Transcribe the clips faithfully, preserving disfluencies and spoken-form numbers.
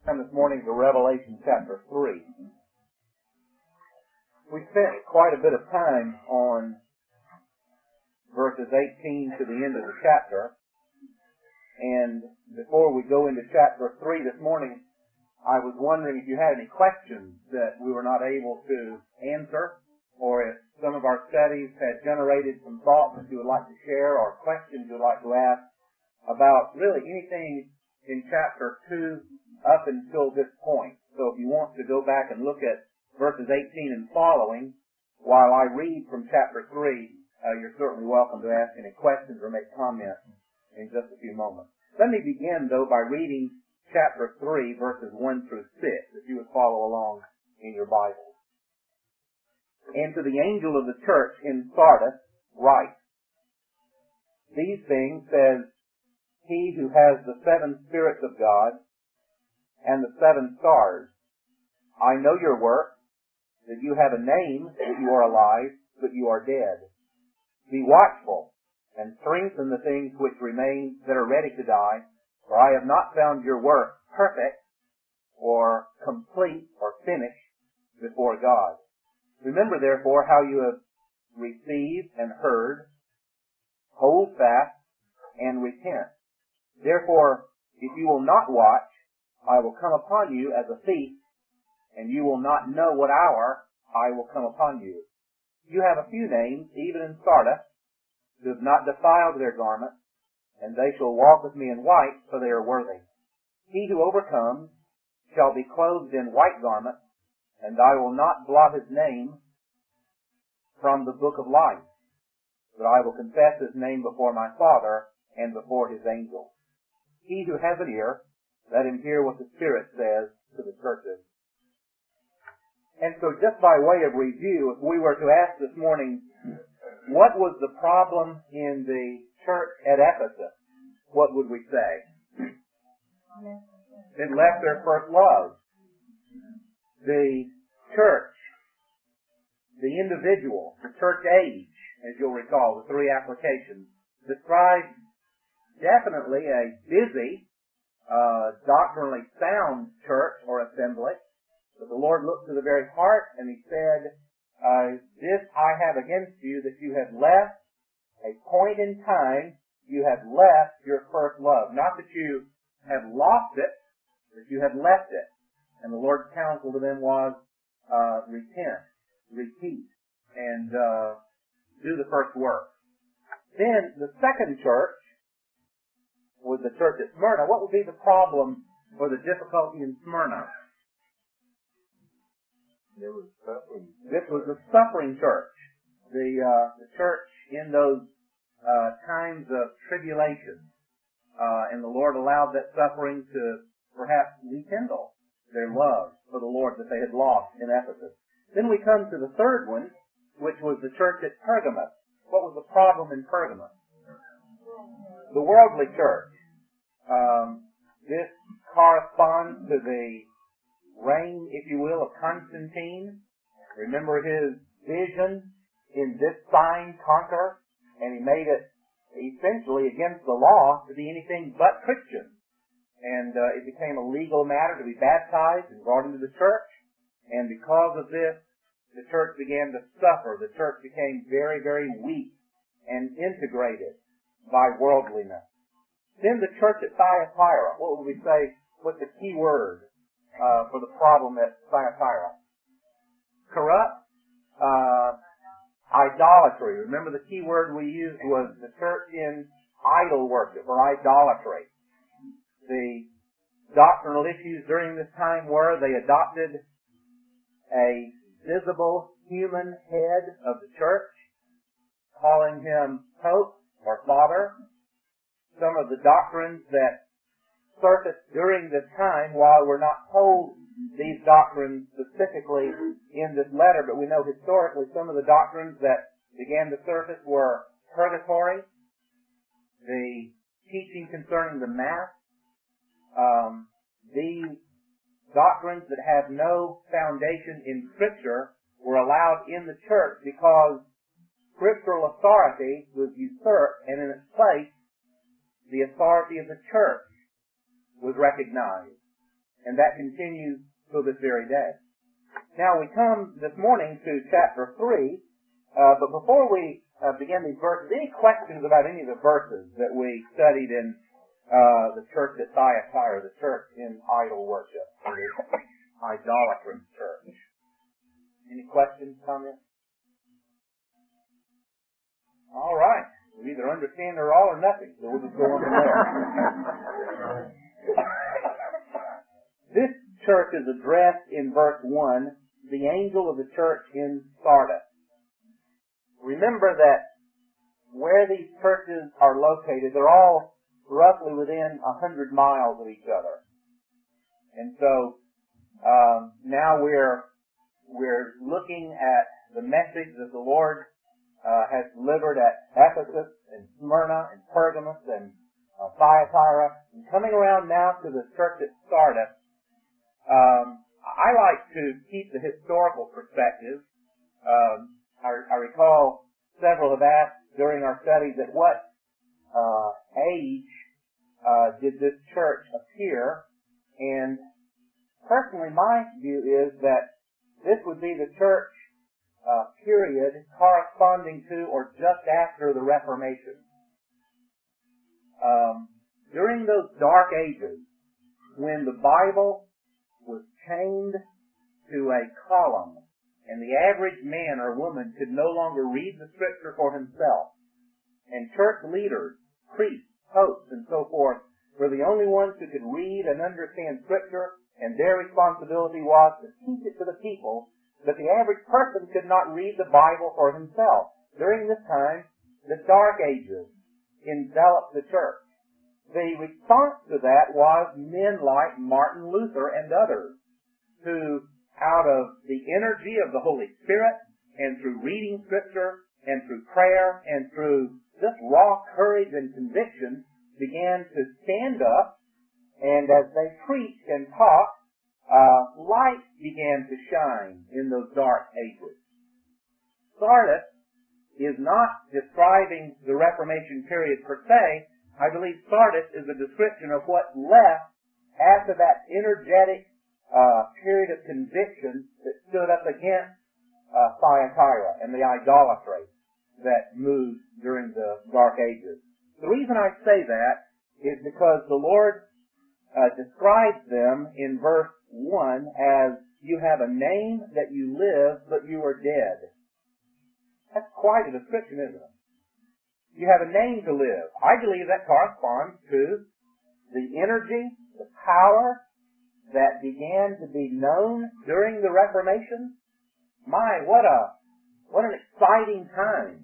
Come this morning to Revelation chapter three. We spent quite a bit of time on verses eighteen to the end of the chapter. And before we go into chapter three this morning, I was wondering if you had any questions that we were not able to answer, or if some of our studies had generated some thoughts that you would like to share, or questions you would like to ask about really anything in chapter two up until this point. So if you want to go back and look at verses eighteen and following while I read from chapter three, uh, you're certainly welcome to ask any questions or make comments in just a few moments. Let me begin, though, by reading chapter three, verses one through six, if you would follow along in your Bible. And to the angel of the church in Sardis write, These things says he who has the seven spirits of God and the seven stars. I know your work, that you have a name, that you are alive, but you are dead. Be watchful, and strengthen the things which remain that are ready to die, for I have not found your work perfect, or complete, or finished before God. Remember, therefore, how you have received and heard, hold fast, and repent. Therefore, if you will not watch, I will come upon you as a thief, and you will not know what hour I will come upon you. You have a few names, even in Sardis, who have not defiled their garments, and they shall walk with me in white, for they are worthy. He who overcomes shall be clothed in white garments, and I will not blot his name from the book of life, but I will confess his name before my Father and before his angels. He who has an ear, let him hear what the Spirit says to the churches. And so just by way of review, if we were to ask this morning, what was the problem in the church at Ephesus, what would we say? It left their first love. The church, the individual, the church age, as you'll recall, the three applications, described definitely a busy, uh, doctrinally sound church or assembly. But the Lord looked to the very heart and He said, uh, this I have against you, that you have left a point in time, you have left your first love. Not that you have lost it, but you have left it. And the Lord's counsel to them was, uh, repent, repeat, and uh, do the first work. Then the second church was the church at Smyrna. What would be the problem or the difficulty in Smyrna? There was suffering. This was the suffering church. The, uh, the church in those uh, times of tribulation. Uh, and the Lord allowed that suffering to perhaps rekindle their love for the Lord that they had lost in Ephesus. Then we come to the third one, which was the church at Pergamos. What was the problem in Pergamos? The worldly church. Um, this corresponds to the reign, if you will, of Constantine. Remember his vision in this sign conquer, and he made it essentially against the law to be anything but Christian. And uh, it became a legal matter to be baptized and brought into the church. And because of this, the church began to suffer. The church became very, very weak and integrated by worldliness. Then the church at Thyatira. What would we say? What's the key word uh, for the problem at Thyatira? Corrupt. Uh, idolatry. Remember the key word we used was the church in idol worship or idolatry. The doctrinal issues during this time were they adopted a visible human head of the church, calling him Pope or Father. Some of the doctrines that surfaced during this time, while we're not told these doctrines specifically in this letter, but we know historically some of the doctrines that began to surface were purgatory, the teaching concerning the Mass. Um, these doctrines that have no foundation in Scripture were allowed in the church because scriptural authority was usurped, and in its place, the authority of the church was recognized. And that continues till this very day. Now we come this morning to chapter three, uh, but before we uh, begin these verses, any questions about any of the verses that we studied in uh, the church at Thyatira, the church in idol worship, the idolatrous church? Any questions, comments? All right. We either understand or all or nothing, so we'll just go on from there. This church is addressed in verse one, the angel of the church in Sardis. Remember that where these churches are located, they're all roughly within a hundred miles of each other. And so um, now we're we're looking at the message that the Lord uh, has delivered at Ephesus and Smyrna and Pergamos and uh, Thyatira, and coming around now to the church at Sardis. Um, I like to keep the historical perspective. Um, I, I recall several have asked during our studies at what uh, age uh, did this church appear, and personally my view is that this would be the church uh, period corresponding to or just after the Reformation. Um, during those dark ages, when the Bible was chained to a column, and the average man or woman could no longer read the Scripture for himself, and church leaders, priests, popes, and so forth were the only ones who could read and understand Scripture, and their responsibility was to teach it to the people, but the average person could not read the Bible for himself. During this time, the Dark Ages enveloped the church. The response to that was men like Martin Luther and others, who, out of the energy of the Holy Spirit, and through reading Scripture, and through prayer, and through just raw courage and conviction, began to stand up, and as they preached and taught, uh, light began to shine in those dark ages. Sardis is not describing the Reformation period per se. I believe Sardis is a description of what left after that energetic uh, period of conviction that stood up against uh, Thyatira and the idolatry that moved during the Dark Ages. The reason I say that is because the Lord uh, describes them in verse one as, you have a name that you live, but you are dead. That's quite a description, isn't it? You have a name to live. I believe that corresponds to the energy, the power that began to be known during the Reformation. My, what a what an exciting time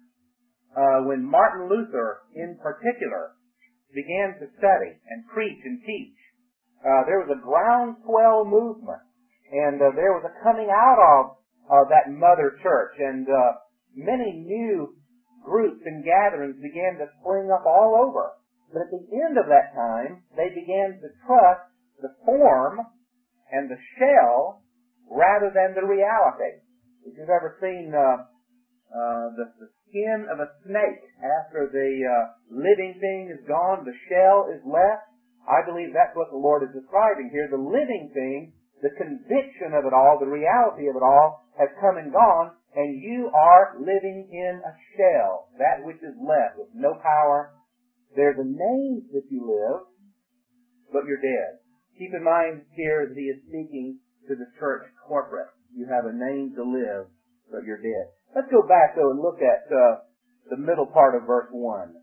uh, when Martin Luther, in particular, began to study and preach and teach. Uh, there was a groundswell movement, and uh, there was a coming out of uh, that mother church, and uh, many new groups and gatherings began to spring up all over. But at the end of that time, they began to trust the form and the shell rather than the reality. If you've ever seen uh, uh, the, the skin of a snake, after the uh, living thing is gone, the shell is left, I believe that's what the Lord is describing here. The living thing, the conviction of it all, the reality of it all, has come and gone, and you are living in a shell, that which is left with no power. There's a name that you live, but you're dead. Keep in mind here that he is speaking to the church corporate. You have a name to live, but you're dead. Let's go back, though, and look at uh, the middle part of verse one.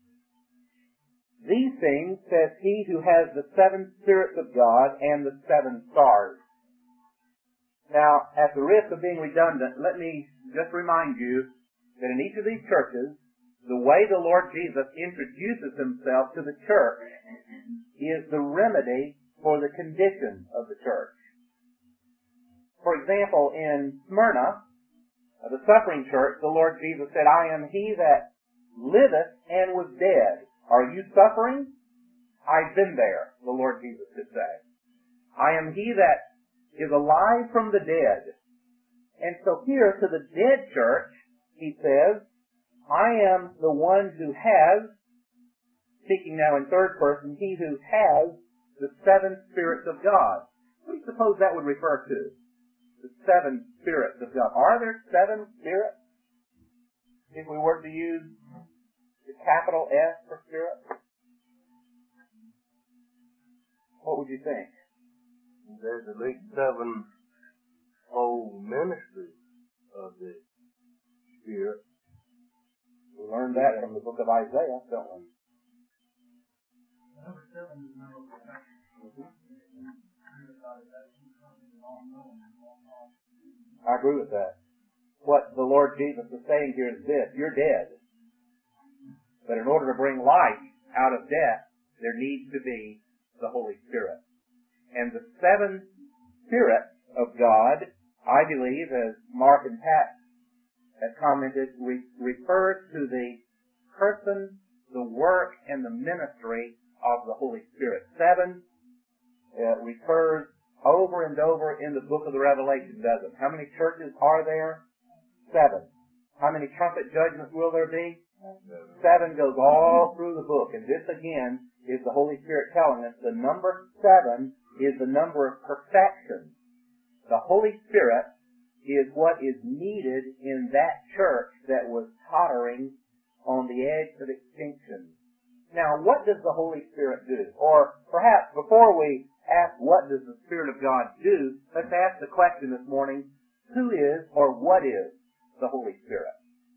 These things says he who has the seven spirits of God and the seven stars. Now, at the risk of being redundant, let me just remind you that in each of these churches, the way the Lord Jesus introduces himself to the church is the remedy for the condition of the church. For example, in Smyrna, the suffering church, the Lord Jesus said, I am he that liveth and was dead. Are you suffering? I've been there, the Lord Jesus could say. I am he that is alive from the dead. And so here to the dead church, he says, I am the one who has, speaking now in third person, he who has the seven spirits of God. What do you suppose that would refer to? The seven spirits of God. Are there seven spirits? If we were to use the capital S for spirit, what would you think? There's at least seven whole ministries of the Spirit. We learned that from the book of Isaiah, don't we? Number seven is number perfection. I agree with that. What the Lord Jesus is saying here is this: you're dead. But in order to bring life out of death, there needs to be the Holy Spirit. And the seven spirits of God, I believe, as Mark and Pat have commented, re- refers to the person, the work, and the ministry of the Holy Spirit. Seven uh, refers over and over in the book of the Revelation, doesn't it? How many churches are there? Seven. How many trumpet judgments will there be? Seven goes all through the book. And this, again, is the Holy Spirit telling us the number seven is the number of perfection. The Holy Spirit is what is needed in that church that was tottering on the edge of extinction. Now, what does the Holy Spirit do? Or perhaps before we ask what does the Spirit of God do, let's ask the question this morning, who is or what is the Holy Spirit?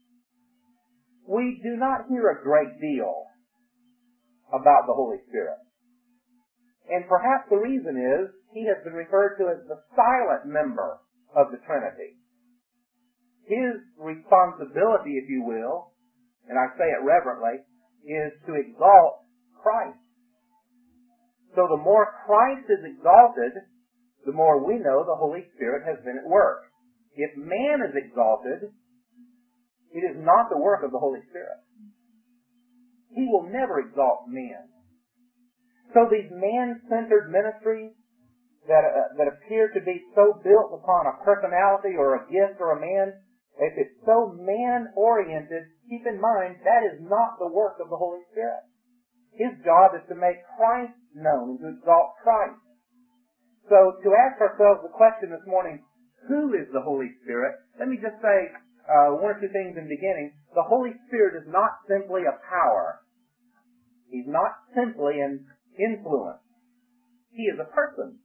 We do not hear a great deal about the Holy Spirit. And perhaps the reason is he has been referred to as the silent member of the Trinity. His responsibility, if you will, and I say it reverently, is to exalt Christ. So the more Christ is exalted, the more we know the Holy Spirit has been at work. If man is exalted, it is not the work of the Holy Spirit. He will never exalt men. So these man-centered ministries that uh, that appear to be so built upon a personality or a gift or a man, if it's so man-oriented, keep in mind that is not the work of the Holy Spirit. His job is to make Christ known and to exalt Christ. So to ask ourselves the question this morning, who is the Holy Spirit? Let me just say uh, one or two things in the beginning. The Holy Spirit is not simply a power. He's not simply an influence. He is a person.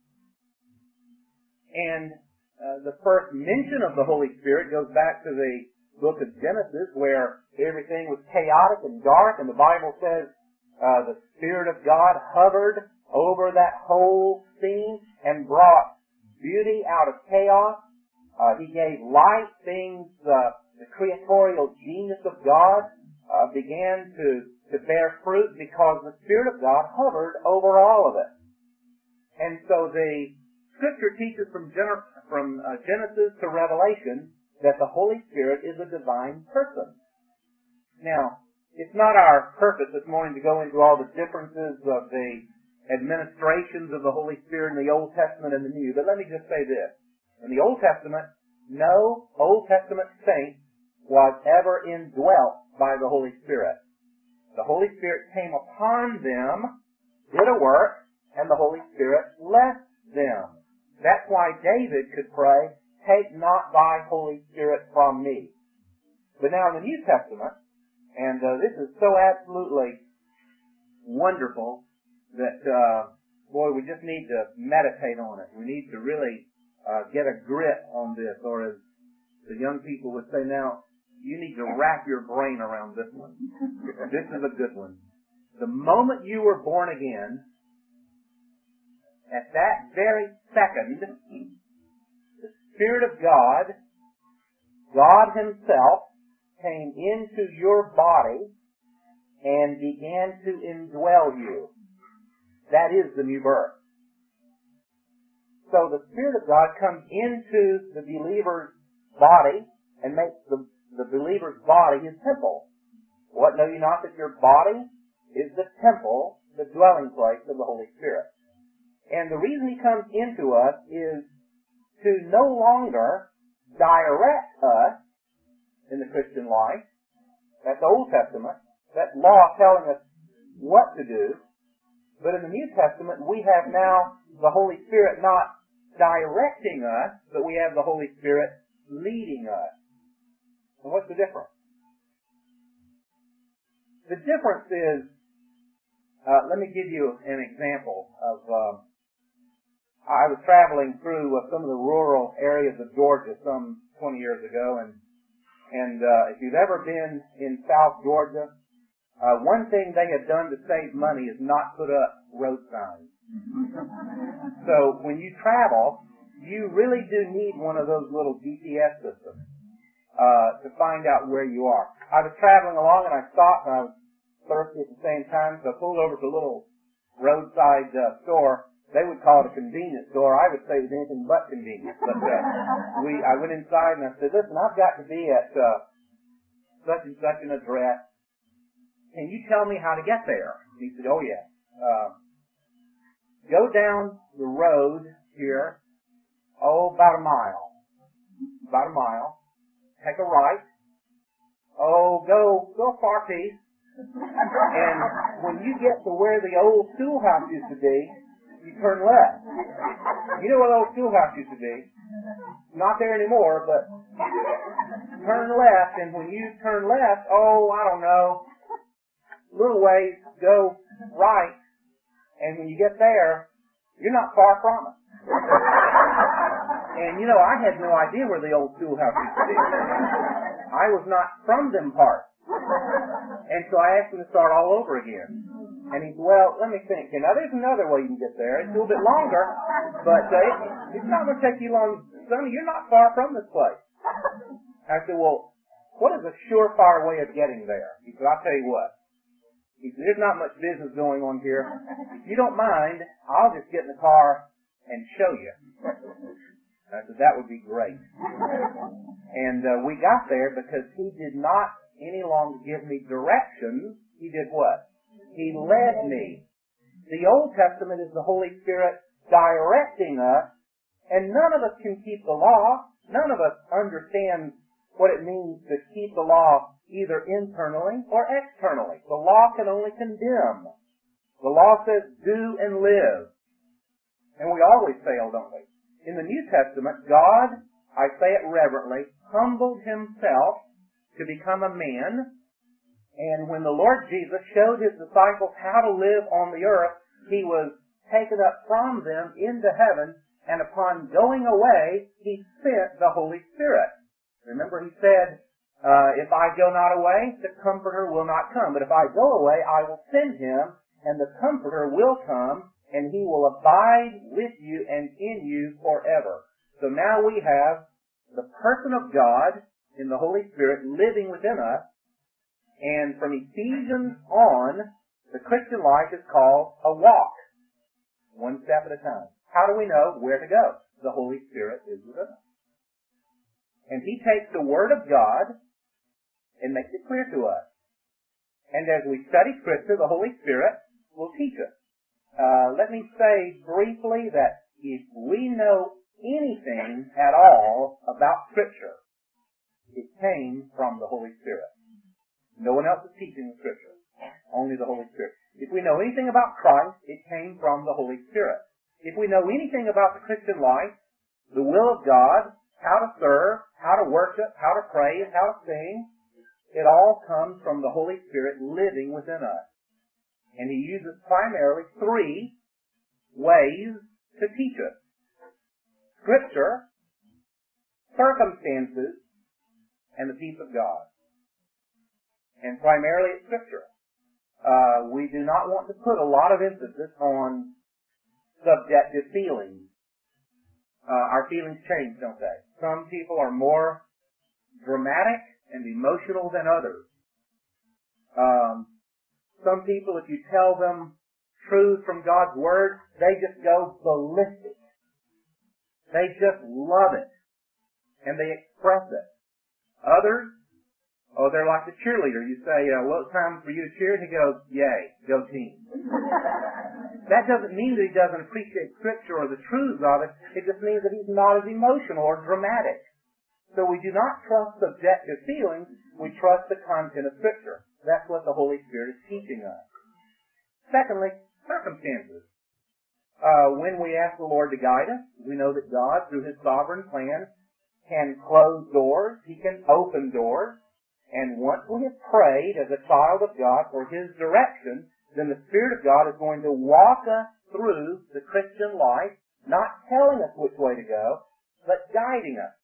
And uh, the first mention of the Holy Spirit goes back to the book of Genesis, where everything was chaotic and dark, and the Bible says uh, the Spirit of God hovered over that whole scene and brought beauty out of chaos. Uh, he gave light. Things, uh, the creatorial genius of God uh, began to, to bear fruit because the Spirit of God hovered over all of it. And so the Scripture teaches from, Gen- from uh, Genesis to Revelation that the Holy Spirit is a divine person. Now, it's not our purpose this morning to go into all the differences of the administrations of the Holy Spirit in the Old Testament and the New, but let me just say this. In the Old Testament, no Old Testament saint was ever indwelt by the Holy Spirit. The Holy Spirit came upon them, did a work, and the Holy Spirit left them. That's why David could pray, "Take not thy Holy Spirit from me." But now in the New Testament, and uh, this is so absolutely wonderful that, uh, boy, we just need to meditate on it. We need to really uh, get a grip on this, or as the young people would say now, you need to wrap your brain around this one. This is a good one. The moment you were born again, at that very second, the Spirit of God, God Himself, came into your body and began to indwell you. That is the new birth. So the Spirit of God comes into the believer's body and makes the, the believer's body his temple. What, know you not that your body is the temple, the dwelling place of the Holy Spirit? And the reason He comes into us is to no longer direct us in the Christian life. That's the Old Testament. That law telling us what to do. But in the New Testament, we have now the Holy Spirit not directing us, but we have the Holy Spirit leading us. And what's the difference? The difference is, uh, let me give you an example of, uh, I was traveling through uh, some of the rural areas of Georgia some twenty years ago, and and uh, if you've ever been in South Georgia, Uh, one thing they have done to save money is not put up road signs. So when you travel, you really do need one of those little G P S systems uh, to find out where you are. I was traveling along and I stopped and I was thirsty at the same time, so I pulled over to a little roadside uh, store. They would call it a convenience store. I would say it was anything but convenient. But uh, we, I went inside and I said, "Listen, I've got to be at uh, such and such an address. Can you tell me how to get there?" And he said, "Oh, yeah. Uh, go down the road here, oh, about a mile. About a mile. Take a right. Oh, go, go a far piece. And when you get to where the old schoolhouse used to be, you turn left." You know where the old schoolhouse used to be? Not there anymore, but turn left, and when you turn left, oh, I don't know, little ways, go right, and when you get there, you're not far from it. And, you know, I had no idea where the old schoolhouse used to be. I was not from them parts. And so I asked him to start all over again. And he said, "Well, let me think. Now, there's another way you can get there. It's a little bit longer, but uh, it, it's not going to take you long. Sonny, you're not far from this place." I said, "Well, what is a surefire way of getting there?" He said, "I'll tell you what. He said, there's not much business going on here. If you don't mind, I'll just get in the car and show you." I said, "That would be great." And uh, we got there because he did not any longer give me directions. He did what? He led me. The Old Testament is the Holy Spirit directing us, and none of us can keep the law. None of us understand what it means to keep the law either internally or externally. The law can only condemn. The law says, "Do and live." And we always fail, don't we? In the New Testament, God, I say it reverently, humbled himself to become a man. And when the Lord Jesus showed his disciples how to live on the earth, he was taken up from them into heaven, and upon going away, he sent the Holy Spirit. Remember, he said, uh, "If I go not away, the Comforter will not come. But if I go away, I will send him, and the Comforter will come, and he will abide with you and in you forever." So now we have the person of God in the Holy Spirit living within us. And from Ephesians on, the Christian life is called a walk. One step at a time. How do we know where to go? The Holy Spirit is within us. And he takes the Word of God and makes it clear to us. And as we study Scripture, the Holy Spirit will teach us. Uh, let me say briefly that if we know anything at all about Scripture, it came from the Holy Spirit. No one else is teaching the Scripture. Only the Holy Spirit. If we know anything about Christ, it came from the Holy Spirit. If we know anything about the Christian life, the will of God, how to serve, how to worship, how to praise, how to sing, it all comes from the Holy Spirit living within us. And he uses primarily three ways to teach us. Scripture, circumstances, and the peace of God. And primarily it's Scripture. Uh, we do not want to put a lot of emphasis on subjective feelings. Uh, our feelings change, don't they? Some people are more dramatic and emotional than others. Um, some people, if you tell them truth from God's Word, they just go ballistic. They just love it. And they express it. Others, oh, they're like the cheerleader. You say, uh, well, it's time for you to cheer, and he goes, yay, go team. That doesn't mean that he doesn't appreciate Scripture or the truths of it. It just means that he's not as emotional or dramatic. So we do not trust subjective feelings. We trust the content of Scripture. That's what the Holy Spirit is teaching us. Secondly, circumstances. Uh, when we ask the Lord to guide us, we know that God, through His sovereign plan, can close doors. He can open doors. And once we have prayed as a child of God for His direction, then the Spirit of God is going to walk us through the Christian life, not telling us which way to go, but guiding us.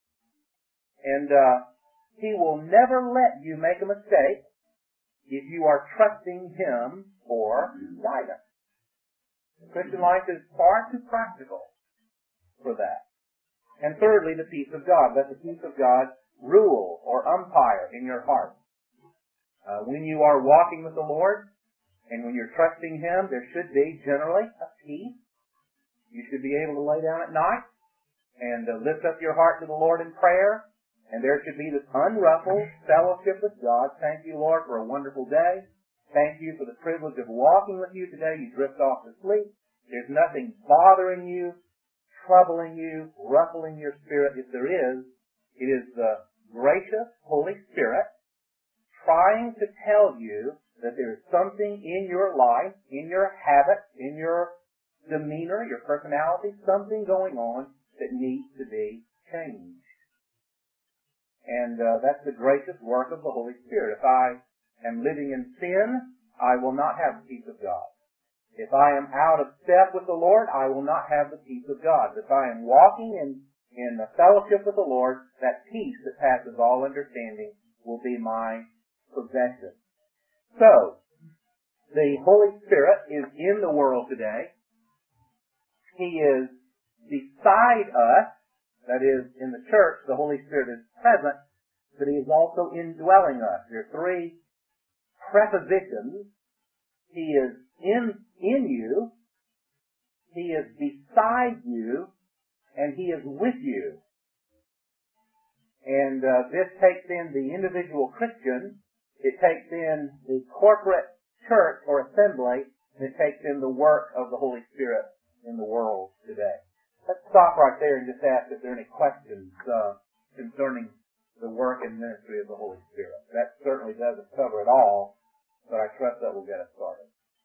And uh, He will never let you make a mistake if you are trusting Him for guidance. The Christian life is far too practical for that. And thirdly, the peace of God. Let the peace of God rule or umpire in your heart. Uh, when you are walking with the Lord and when you're trusting Him, there should be generally a peace. You should be able to lay down at night and uh, lift up your heart to the Lord in prayer. And there should be this unruffled fellowship with God. Thank you, Lord, for a wonderful day. Thank you for the privilege of walking with you today. You drift off to sleep. There's nothing bothering you, troubling you, ruffling your spirit. If there is, it is the gracious Holy Spirit trying to tell you that there is something in your life, in your habits, in your demeanor, your personality, something going on that needs to be changed. And uh, that's the gracious work of the Holy Spirit. If I am living in sin, I will not have the peace of God. If I am out of step with the Lord, I will not have the peace of God. If I am walking in, in a fellowship with the Lord, that peace that passes all understanding will be my possession. So, the Holy Spirit is in the world today. He is beside us. That is, in the church, the Holy Spirit is present, but He is also indwelling us. There are three prepositions. He is in, in you, He is beside you, and He is with you. And uh, this takes in the individual Christian, it takes in the corporate church or assembly, and it takes in the work of the Holy Spirit in the world today. Let's stop right there and just ask if there are any questions uh, concerning the work and ministry of the Holy Spirit. That certainly doesn't cover it all, but I trust that will get us started.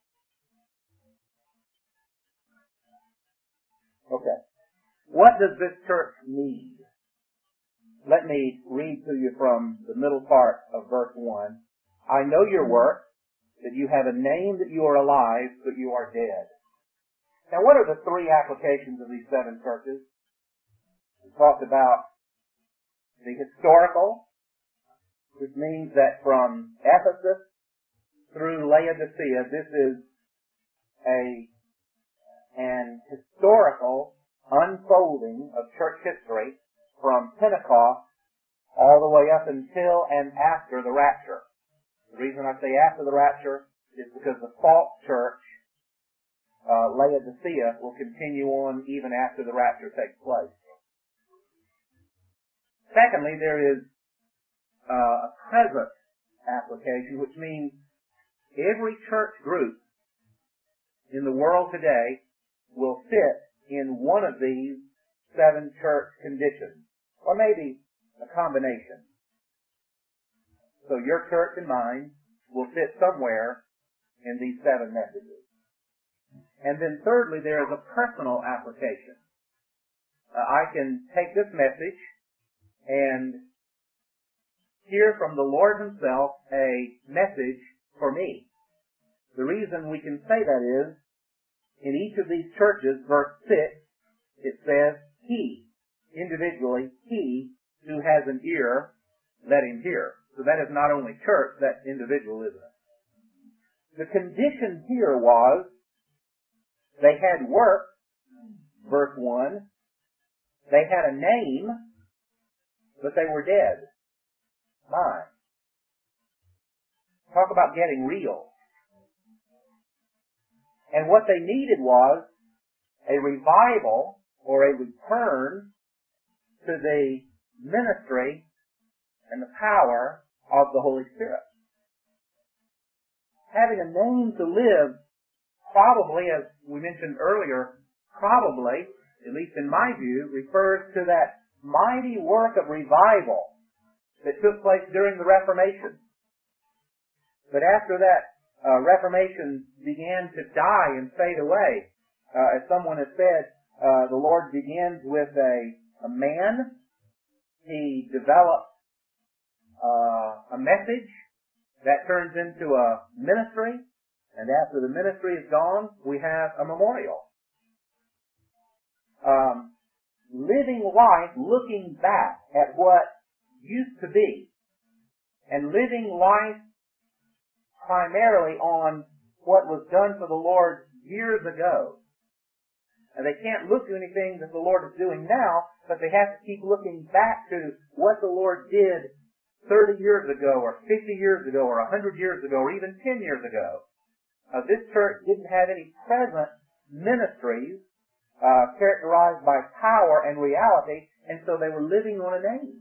Okay. What does this church need? Let me read to you from the middle part of verse one. I know your work, that you have a name that you are alive, but you are dead. Now, what are the three applications of these seven churches? We talked about the historical, which means that from Ephesus through Laodicea, this is a an historical unfolding of church history from Pentecost all the way up until and after the rapture. The reason I say after the rapture is because the false church, uh, Laodicea, will continue on even after the rapture takes place. Secondly, there is uh, a present application, which means every church group in the world today will fit in one of these seven church conditions, or maybe a combination. So your church and mine will fit somewhere in these seven messages. And then thirdly, there is a personal application. Uh, I can take this message and hear from the Lord Himself a message for me. The reason we can say that is, in each of these churches, verse six, it says, He, individually, He who has an ear, let him hear. So that is not only church, that's individualism. The condition here was, they had work, verse one, they had a name, but they were dead. Mine. Talk about getting real. And what they needed was a revival or a return to the ministry and the power of the Holy Spirit. Having a name to live probably, as we mentioned earlier, probably, at least in my view, refers to that mighty work of revival that took place during the Reformation. But after that uh, Reformation began to die and fade away. Uh, as someone has said, uh, the Lord begins with a, a man. He develops uh, a message that turns into a ministry, and after the ministry is gone, we have a memorial. Um, living life looking back at what used to be, and living life primarily on what was done for the Lord years ago. And they can't look to anything that the Lord is doing now, but they have to keep looking back to what the Lord did thirty years ago, or fifty years ago, or one hundred years ago, or even ten years ago. Uh, this church didn't have any present ministries uh, characterized by power and reality, and so they were living on a name.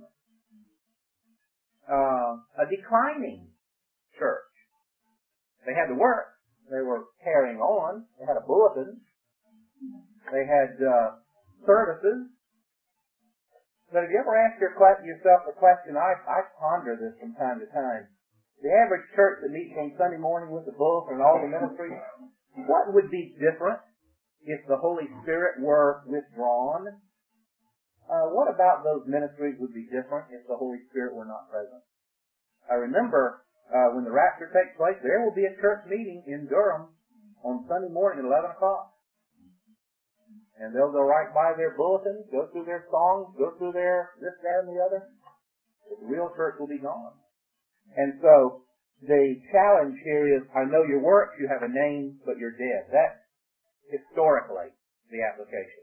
Uh, a declining church. They had to work. They were carrying on. They had a bulletin. They had uh, services. But have you ever asked your, yourself the question, I, I ponder this from time to time, the average church that meets on Sunday morning with the bulletin and all the ministries, what would be different if the Holy Spirit were withdrawn? Uh, what about those ministries would be different if the Holy Spirit were not present? I remember uh, when the rapture takes place, there will be a church meeting in Durham on Sunday morning at eleven o'clock. And they'll go right by their bulletins, go through their songs, go through their this, that, and the other. But the real church will be gone. And so the challenge here is, I know your works, you have a name, but you're dead. That's historically the application.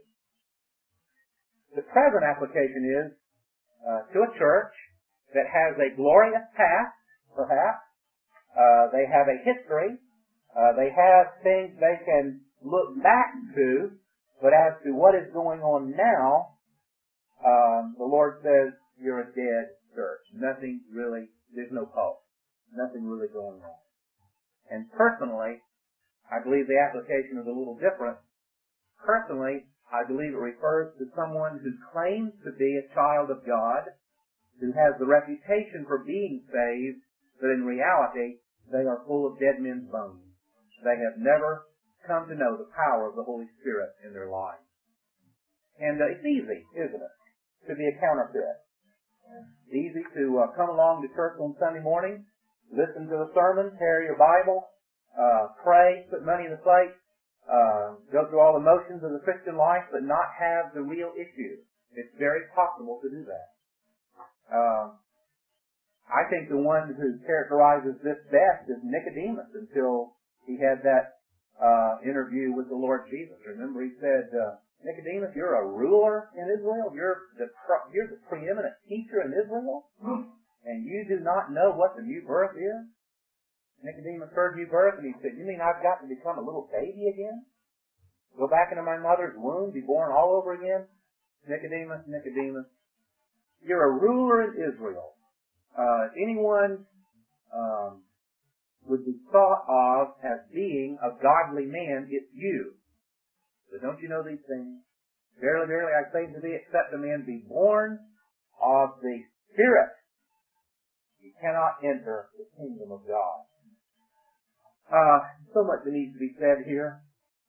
The present application is uh, to a church that has a glorious past, perhaps. Uh, they have a history. Uh, they have things they can look back to. But as to what is going on now, um, the Lord says, you're a dead church. Nothing really, there's no pulse. Nothing really going on. And personally, I believe the application is a little different. Personally, I believe it refers to someone who claims to be a child of God, who has the reputation for being saved, but in reality, they are full of dead men's bones. They have never come to know the power of the Holy Spirit in their lives. And uh, it's easy, isn't it, to be a counterfeit. It's easy to uh, come along to church on Sunday morning, listen to the sermon, carry your Bible, uh, pray, put money in the plate, uh, go through all the motions of the Christian life, but not have the real issue. It's very possible to do that. Uh, I think the one who characterizes this best is Nicodemus until he had that Uh, interview with the Lord Jesus. Remember, he said, uh, Nicodemus, you're a ruler in Israel. You're the pro- you're the preeminent teacher in Israel, and you do not know what the new birth is. Nicodemus heard new birth, and he said, "You mean I've got to become a little baby again? Go back into my mother's womb, be born all over again?" Nicodemus, Nicodemus, you're a ruler in Israel. Uh, if anyone um, would be thought of as being a godly man, it's you. So don't you know these things? Verily, verily, I say to thee, except a man be born of the Spirit, he cannot enter the kingdom of God. Uh, so much that needs to be said here.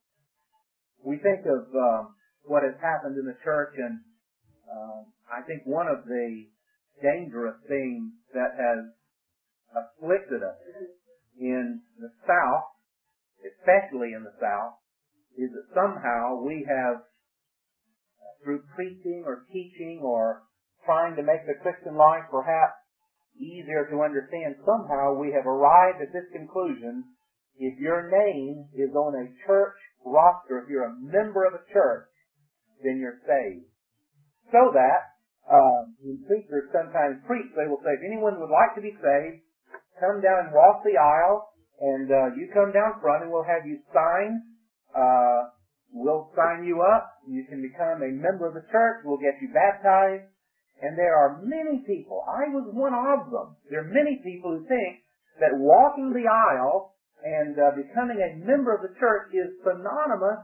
We think of um, what has happened in the church, and uh, I think one of the dangerous things that has afflicted us in the South, especially in the South, is that somehow we have, through preaching or teaching or trying to make the Christian life perhaps easier to understand, somehow we have arrived at this conclusion: if your name is on a church roster, if you're a member of a church, then you're saved. So that, um, when preachers sometimes preach, they will say, if anyone would like to be saved, come down and walk the aisle, and uh, you come down front, and we'll have you sign. Uh, we'll sign you up. You can become a member of the church. We'll get you baptized. And there are many people. I was one of them. There are many people who think that walking the aisle and uh, becoming a member of the church is synonymous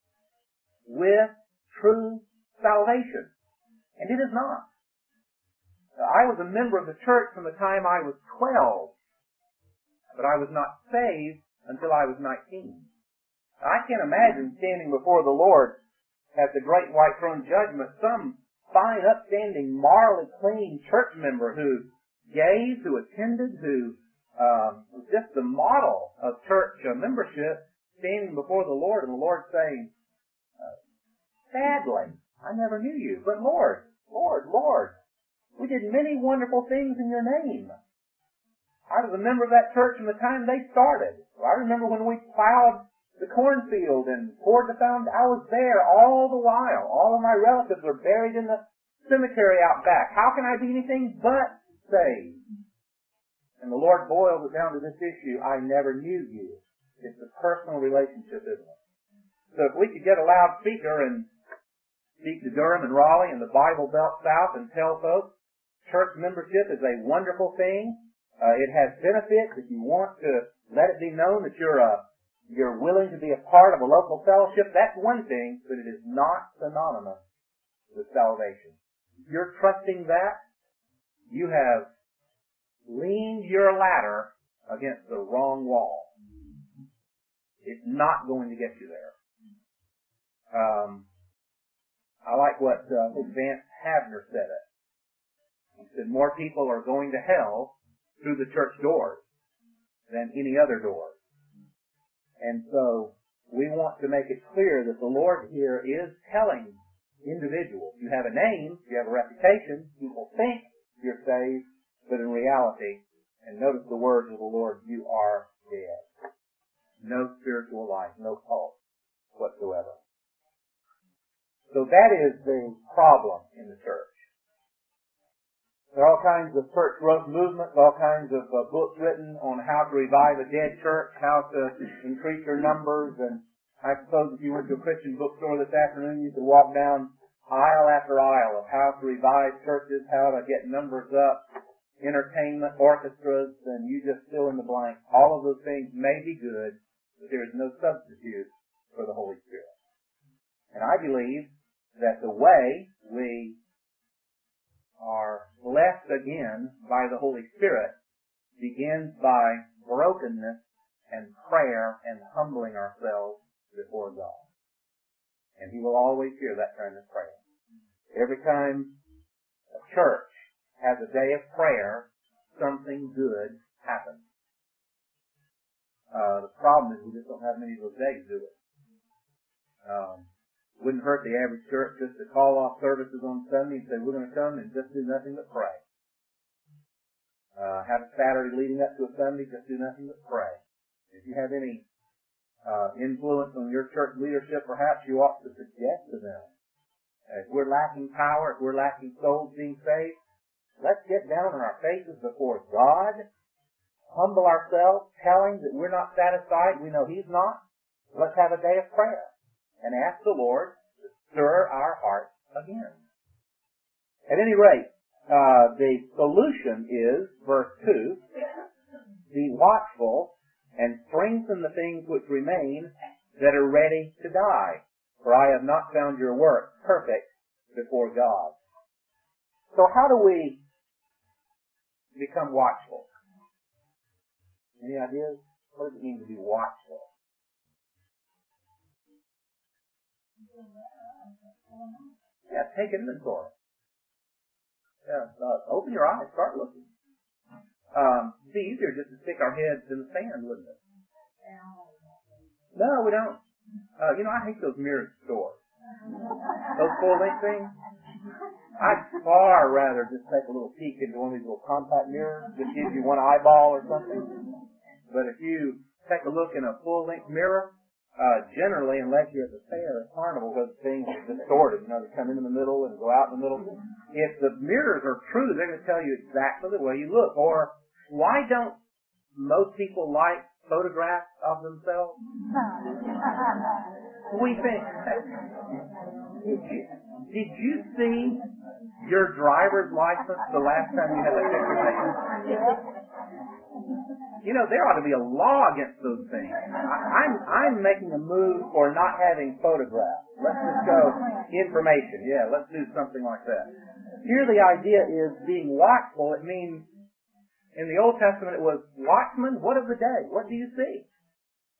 with true salvation. And it is not. I was a member of the church from the time I was twelve. But I was not saved until I was nineteen. I can't imagine standing before the Lord at the great white throne judgment, some fine, upstanding, morally clean church member who gave, who attended, who um, was just the model of church uh, membership, standing before the Lord, and the Lord saying, uh, sadly, I never knew you, but Lord, Lord, Lord, we did many wonderful things in your name. I was a member of that church from the time they started. I remember when we plowed the cornfield and poured the fountain. I was there all the while. All of my relatives were buried in the cemetery out back. How can I be anything but saved? And the Lord boiled it down to this issue: I never knew you. It's a personal relationship, isn't it? So if we could get a loudspeaker and speak to Durham and Raleigh and the Bible Belt South and tell folks, church membership is a wonderful thing. Uh, it has benefits. If you want to let it be known that you're a, you're willing to be a part of a local fellowship, that's one thing, but it is not synonymous with salvation. If you're trusting that, you have leaned your ladder against the wrong wall. It's not going to get you there. Um, I like what uh, Vance Havner said it. He said, more people are going to hell through the church doors than any other door. And so we want to make it clear that the Lord here is telling individuals, you have a name, you have a reputation, people think you're saved, but in reality, and notice the words of the Lord, you are dead. No spiritual life, no pulse whatsoever. So that is the problem in the church. There are all kinds of church growth movements, all kinds of uh, books written on how to revive a dead church, how to increase your numbers, and I suppose if you went to a Christian bookstore this afternoon, you could walk down aisle after aisle of how to revive churches, how to get numbers up, entertainment, orchestras, and you just fill in the blank. All of those things may be good, but there is no substitute for the Holy Spirit. And I believe that the way we are blessed again by the Holy Spirit begins by brokenness and prayer and humbling ourselves before God. And He will always hear that kind of prayer. Every time a church has a day of prayer, something good happens. Uh, the problem is we just don't have many of those days, do we? Um, wouldn't hurt the average church just to call off services on Sunday and say, we're going to come and just do nothing but pray. Uh, have a Saturday leading up to a Sunday, just do nothing but pray. If you have any uh, influence on your church leadership, perhaps you ought to suggest to them, if we're lacking power, if we're lacking souls being saved, let's get down on our faces before God, humble ourselves, tell Him that we're not satisfied, we know He's not. Let's have a day of prayer and ask the Lord to stir our hearts again. At any rate, uh, the solution is, verse two, be watchful and strengthen the things which remain that are ready to die, for I have not found your work perfect before God. So how do we become watchful? Any ideas? What does it mean to be watchful? Yeah, take inventory. Yeah, uh, open your eyes, start looking. Um, it'd be easier just to stick our heads in the sand, wouldn't it? No, we don't. Uh, you know, I hate those mirrored stores. Those full-length things. I'd far rather just take a little peek into one of these little compact mirrors that gives you one eyeball or something. But if you take a look in a full-length mirror, Uh, generally, unless you're at the fair or carnival, those things are distorted. You know, they come in the middle and go out in the middle. If the mirrors are true, they're going to tell you exactly the way you look. Or why don't most people like photographs of themselves? We think. Did you, did you see your driver's license the last time you had a picture taken? You know, there ought to be a law against those things. I, I'm I'm making a move for not having photographs. Let's just go information. Yeah, let's do something like that. Here the idea is being watchful. It means, in the Old Testament it was, watchman, what of the day? What do you see?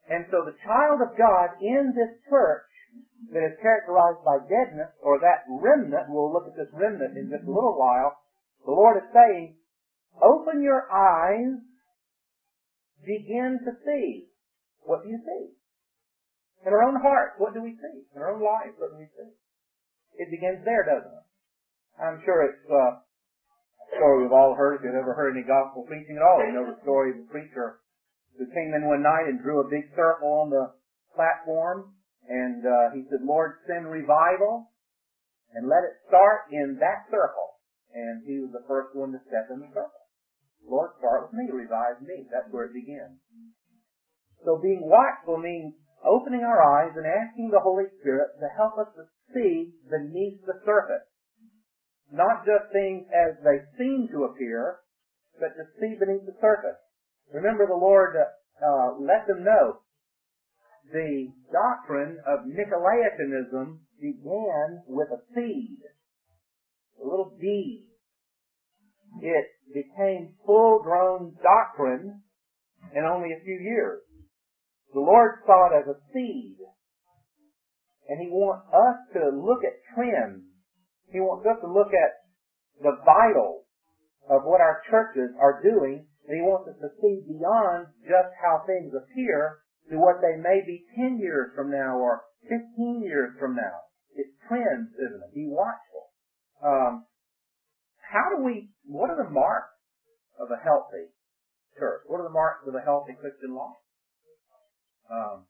And so the child of God in this church that is characterized by deadness, or that remnant, we'll look at this remnant in just a little while, the Lord is saying, open your eyes, begin to see. What do you see? In our own hearts, what do we see? In our own lives, what do we see? It begins there, doesn't it? I'm sure it's uh, a story we've all heard. If you've ever heard any gospel preaching at all, you know the story of the preacher who came in one night and drew a big circle on the platform, and uh, he said, Lord, send revival, and let it start in that circle. And he was the first one to step in the circle. Lord, start with me, revive me. That's where it begins. So being watchful means opening our eyes and asking the Holy Spirit to help us to see beneath the surface. Not just things as they seem to appear, but to see beneath the surface. Remember, the Lord uh, let them know the doctrine of Nicolaitanism began with a seed, a little seed. It became full-grown doctrine in only a few years. The Lord saw it as a seed, and He wants us to look at trends. He wants us to look at the vitals of what our churches are doing, and He wants us to see beyond just how things appear to what they may be ten years from now or fifteen years from now. It's trends, isn't it? Be watchful. Um, how do we, what are the marks of a healthy church? What are the marks of a healthy Christian life? Um,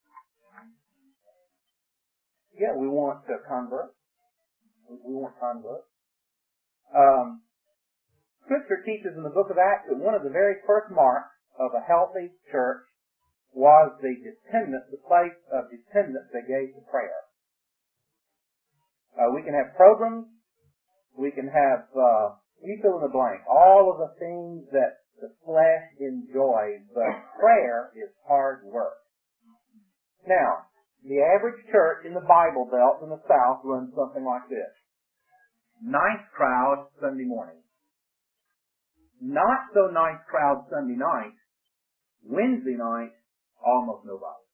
yeah, we want to convert. We want convert. Um, Scripture teaches in the book of Acts that one of the very first marks of a healthy church was the dependence, the place of dependence they gave to prayer. Uh, we can have programs, we can have, uh, you fill in the blank, all of the things that the flesh enjoys, but prayer is hard work. Now, the average church in the Bible Belt in the South runs something like this. Nice crowd Sunday morning. Not so nice crowd Sunday night. Wednesday night, almost nobody.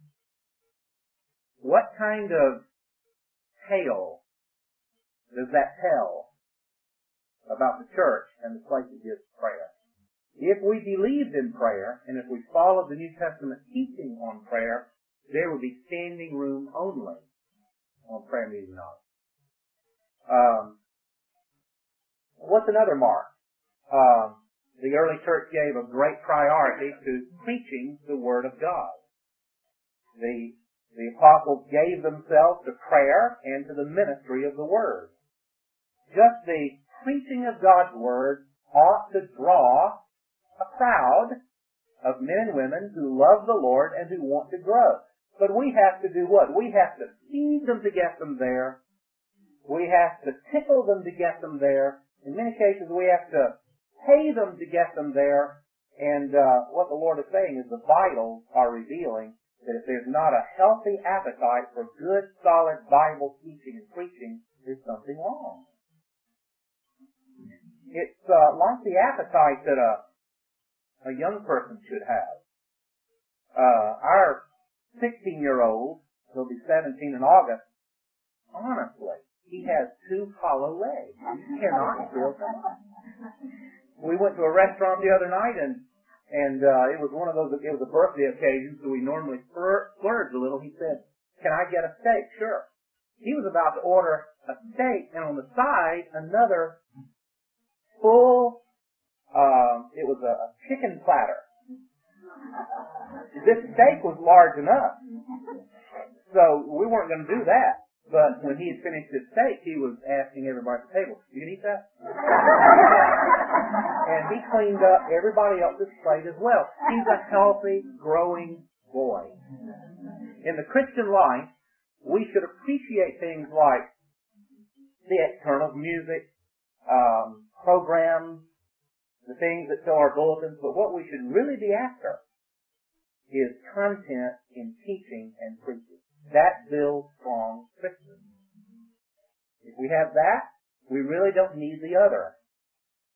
What kind of tale does that tell about the church and the place it gives prayer? If we believed in prayer, and if we followed the New Testament teaching on prayer, there would be standing room only on prayer meeting night. Um, what's another mark? Um, the early church gave a great priority to preaching the Word of God. The, the apostles gave themselves to prayer and to the ministry of the Word. Just the preaching of God's Word ought to draw a crowd of men and women who love the Lord and who want to grow. But we have to do what? We have to feed them to get them there. We have to tickle them to get them there. In many cases, we have to pay them to get them there. And uh, what the Lord is saying is the vitals are revealing that if there's not a healthy appetite for good, solid Bible teaching and preaching, there's something wrong. It's uh, like the appetite that a, a young person should have. Uh, our sixteen-year-old, he'll be seventeen in August, honestly, he has two hollow legs. He cannot fill them up. We went to a restaurant the other night, and and uh, it was one of those, it was a birthday occasion, so we normally splurge a little. He said, can I get a steak? Sure. He was about to order a steak, and on the side, another full, um, it was a, a chicken platter. This steak was large enough, so we weren't going to do that. But when he had finished his steak, he was asking everybody at the table, you can eat that? And he cleaned up everybody else's plate as well. He's a healthy, growing boy. In the Christian life, we should appreciate things like the external music, um, programs, the things that fill our bulletins, but what we should really be after is content in teaching and preaching. That builds strong Christians. If we have that, we really don't need the other.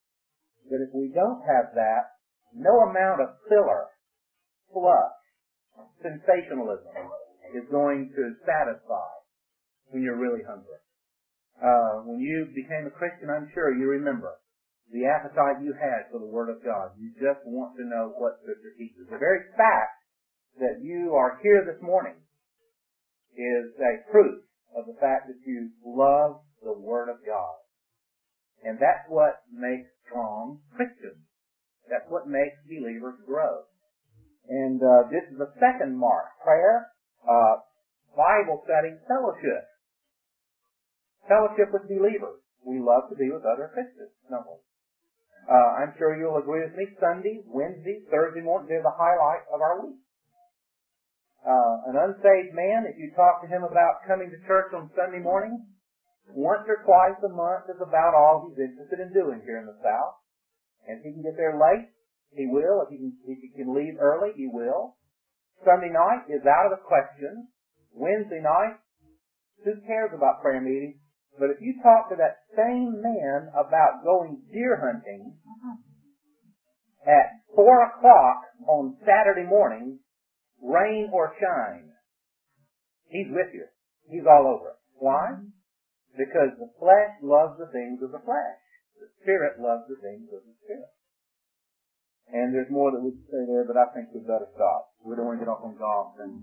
But if we don't have that, no amount of filler, fluff, sensationalism is going to satisfy when you're really hungry. Uh, when you became a Christian, I'm sure you remember the appetite you had for the Word of God. You just want to know what Scripture teaches. The very fact that you are here this morning is a proof of the fact that you love the Word of God. And that's what makes strong Christians. That's what makes believers grow. And uh, this is the second mark. Prayer, uh, Bible study, fellowship. Fellowship with believers. We love to be with other Christians, don't we? Uh, I'm sure you'll agree with me, Sunday, Wednesday, Thursday morning, they're the highlight of our week. Uh, an unsaved man, if you talk to him about coming to church on Sunday morning, once or twice a month is about all he's interested in doing here in the South. And if he can get there late, he will. If he can, if he can leave early, he will. Sunday night is out of the question. Wednesday night, who cares about prayer meetings? But if you talk to that same man about going deer hunting at four o'clock on Saturday morning, rain or shine, he's with you. He's all over it. Why? Because the flesh loves the things of the flesh. The Spirit loves the things of the Spirit. And there's more that we could say there, but I think we'd better stop. We don't want to get off on golf and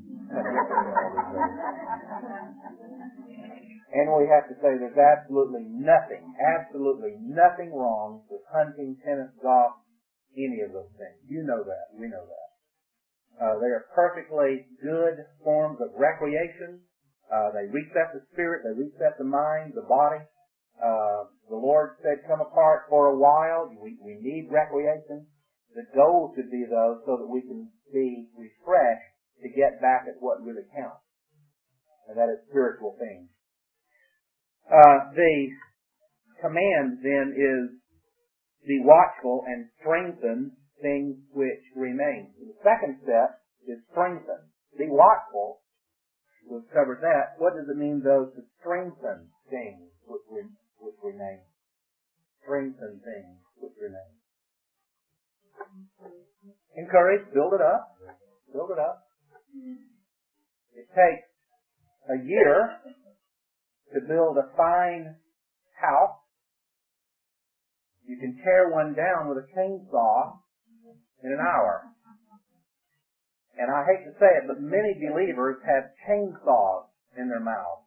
And we have to say there's absolutely nothing, absolutely nothing wrong with hunting, tennis, golf, any of those things. You know that. We know that. Uh, they are perfectly good forms of recreation. Uh, they reset the spirit. They reset the mind, the body. Uh, the Lord said, come apart for a while. We, we need recreation. The goal should be, though, so that we can be refreshed to get back at what really counts. And that is spiritual things. Uh, the command, then, is be watchful and strengthen things which remain. The second step is strengthen. Be watchful. We've covered that. What does it mean, though, to strengthen things which, re- which remain? Strengthen things which remain. Encourage. Build it up. Build it up. It takes a year to build a fine house. You can tear one down with a chainsaw in an hour. And I hate to say it, but many believers have chainsaws in their mouths.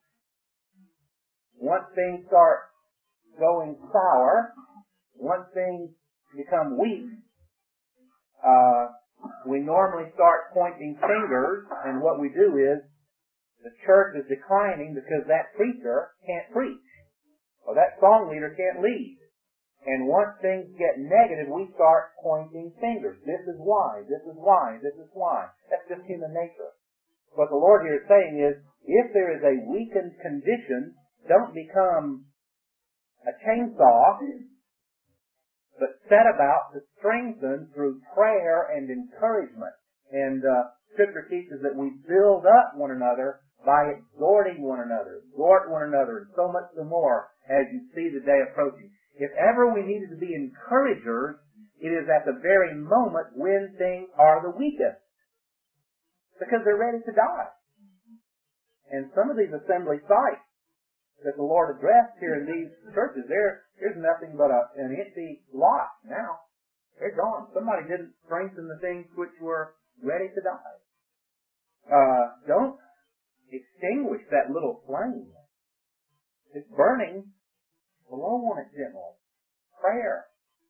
Once things start going sour, once things become weak, uh, we normally start pointing fingers, and what we do is the church is declining because that preacher can't preach, or that song leader can't lead. And once things get negative, we start pointing fingers. This is why, this is why, this is why. That's just human nature. What the Lord here is saying is, if there is a weakened condition, don't become a chainsaw, but set about to strengthen through prayer and encouragement. And uh, Scripture teaches that we build up one another by exhorting one another, exhort one another, and so much the more as you see the day approaching. If ever we needed to be encouragers, it is at the very moment when things are the weakest, because they're ready to die. And some of these assembly sites that the Lord addressed here in these churches, there, there's nothing but a, an empty lot now. They're gone. Somebody didn't strengthen the things which were ready to die. Uh, don't extinguish that little flame. It's burning. Blow on it gently. Prayer.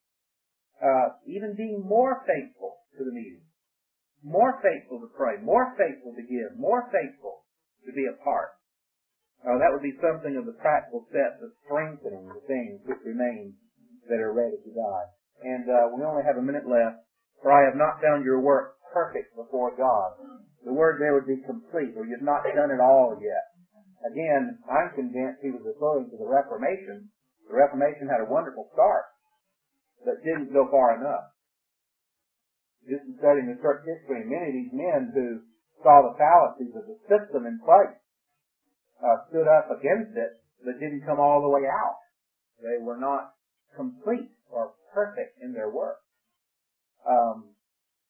Uh, even being more faithful to the meeting. More faithful to pray. More faithful to give. More faithful to be a part. Uh, that would be something of the practical steps of strengthening the things which remain that are ready to die. And uh, we only have a minute left. For I have not found your work perfect before God. The word there would be complete, or you've not done it all yet. Again, I'm convinced he was referring to the Reformation. The Reformation had a wonderful start, but didn't go far enough. Just in studying the church history, many of these men who saw the fallacies of the system in place uh, stood up against it, but didn't come all the way out. They were not complete or perfect in their work. Um,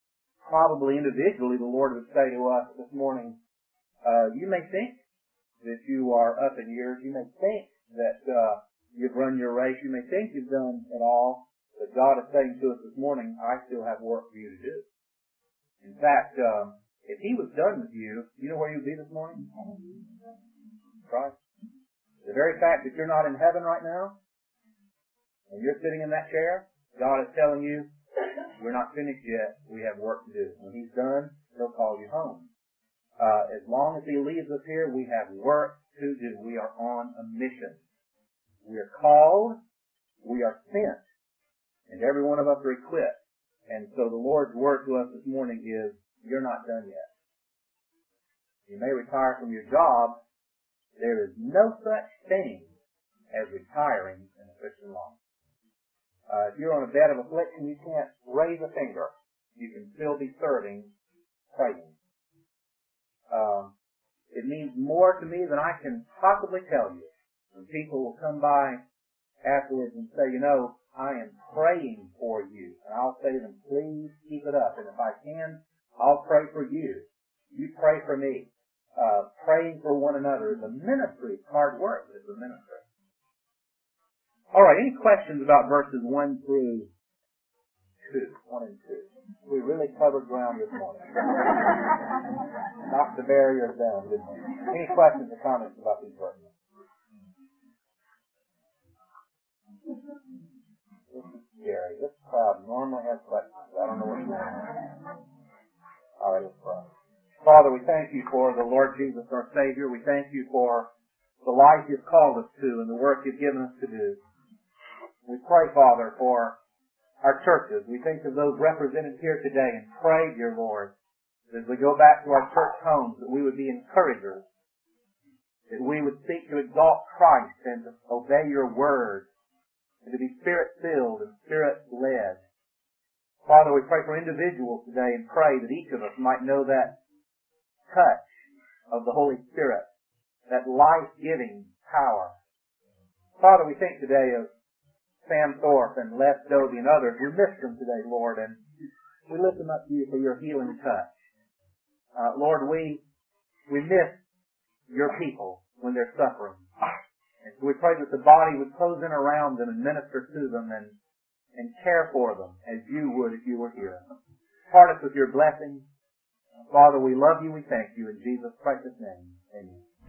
probably individually the Lord would say to us this morning, uh, you may think that you are up in years. You may think that uh, you've run your race. You may think you've done it all. But God is saying to us this morning, I still have work for you to do. In fact, um, if He was done with you, you know where you would be this morning? Christ. The very fact that you're not in heaven right now, and you're sitting in that chair, God is telling you, we're not finished yet. We have work to do. When He's done, He'll call you home. Uh, as long as He leaves us here, we have work to do. We are on a mission. We are called. We are sent. And every one of us are equipped. And so the Lord's word to us this morning is, you're not done yet. You may retire from your job. There is no such thing as retiring in the Christian life. Uh, if you're on a bed of affliction, you can't raise a finger. You can still be serving, praying. Um, it means more to me than I can possibly tell you. When people will come by afterwards and say, you know, I am praying for you. And I'll say to them, please keep it up. And if I can, I'll pray for you. You pray for me. Uh, praying for one another is a ministry. It's hard work, but it's a ministry. All right, any questions about verses one through two? One and two. We really covered ground this morning. Knocked the barriers down, didn't we? Any questions or comments about these verses? This is scary. This crowd normally has questions. I don't know what's going on. All right, let's pray. Father, we thank you for the Lord Jesus, our Savior. We thank you for the life you've called us to and the work you've given us to do. We pray, Father, for our churches. We think of those represented here today and pray, dear Lord, that as we go back to our church homes, that we would be encouragers, that we would seek to exalt Christ and to obey your word, and to be Spirit-filled and Spirit-led. Father, we pray for individuals today and pray that each of us might know that touch of the Holy Spirit, that life-giving power. Father, we think today of Sam Thorpe and Les Doby and others. We miss them today, Lord, and we lift them up to you for your healing touch. Uh, Lord, we we miss your people when they're suffering. And so we pray that the body would close in around them and minister to them and, and care for them as you would if you were here. Part us with your blessing. Father, we love you. We thank you. In Jesus Christ's name, amen.